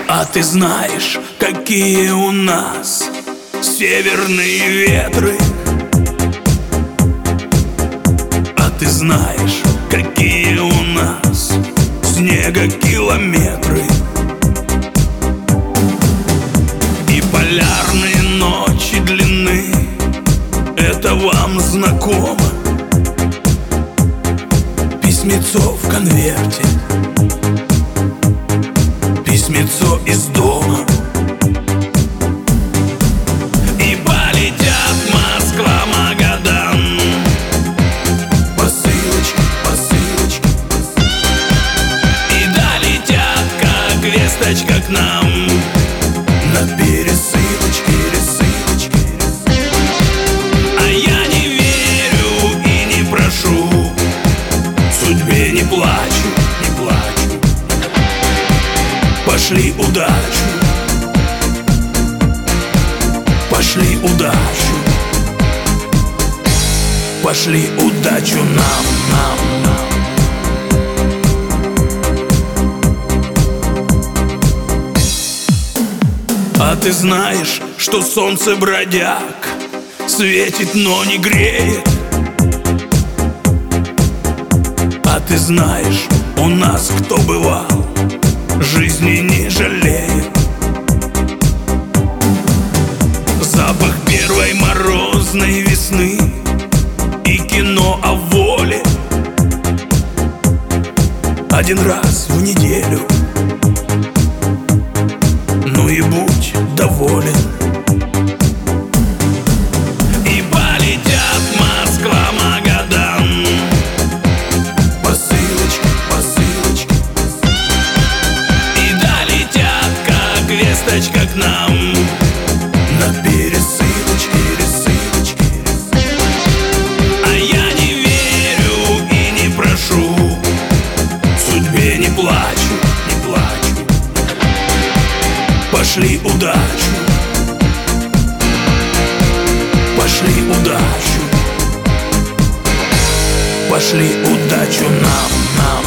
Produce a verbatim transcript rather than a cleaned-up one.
А ты знаешь, какие у нас северные ветры? А ты знаешь, какие у нас снегокилометры? И полярные ночи длинны, это вам знакомо? Письмецо в конверте, письмецо из дома. И полетят Москва, Магадан, посылочки, посылочки. И долетят, как весточка к нам, на пересылочки, пересылочки. А я не верю и не прошу, судьбе не плачу, не плачу. Пошли удачу, пошли удачу, пошли удачу нам, нам, нам. А ты знаешь, что солнце бродяг светит, но не греет? А ты знаешь, у нас кто бывал, жизни не жалеет. Запах первой морозной весны и кино о воле. Один раз в неделю, ну и будь доволен. И полетят Москва, Магадан, посылочки, посылочки. И долетят, как весточка к нам, на пересылочки, пересылочки. А я не верю и не прошу, судьбе не плачу, не плачу. Пошли удачу, пошли удачу, пошли удачу нам, нам.